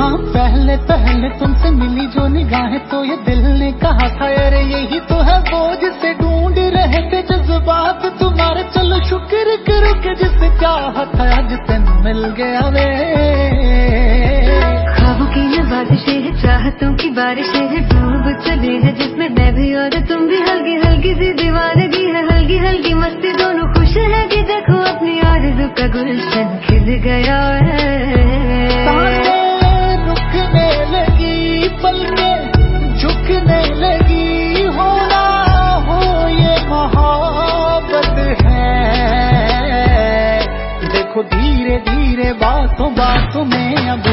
हाँ पहले पहले तुमसे मिली जो निगाहें तो ये दिल ने कहा था अरे यही तो है वो जिसे ढूंढ रहे थे जज्बात तुम्हारे। चलो शुक्र करो कि जिसे चाहा था आज तेन मिल गया वे। ख्वाबों की ये बारिशें हैं, चाहतों की बारिशें हैं, डूब चले हैं जिसमें मैं भी और तुम भी। हल्की हल्की सी दीवानगी है, हल्की हल्की मस्ती, दोनों खुश है कि देखो अपनी आरज़ू का गुलशन खिल गया है। रुकने लगी पलकें झुकने लगी, होना हो ये मोहब्बत है। देखो धीरे धीरे बातों बातों में अब